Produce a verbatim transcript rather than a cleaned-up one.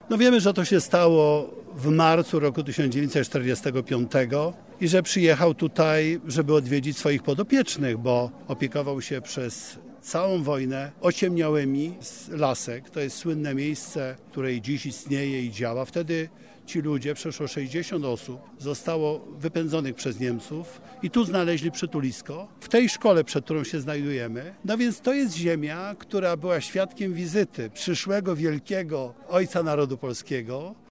No wiemy, że to się stało w marcu roku tysiąc dziewięćset czterdziestego piątego i że przyjechał tutaj, żeby odwiedzić swoich podopiecznych, bo opiekował się przez całą wojnę ociemniałymi z Lasek. To jest słynne miejsce, które i dziś istnieje i działa. Wtedy ci ludzie, przeszło sześćdziesiąt osób, zostało wypędzonych przez Niemców i tu znaleźli przytulisko, w tej szkole, przed którą się znajdujemy. No więc to jest ziemia, która była świadkiem wizyty przyszłego wielkiego ojca narodu polskiego,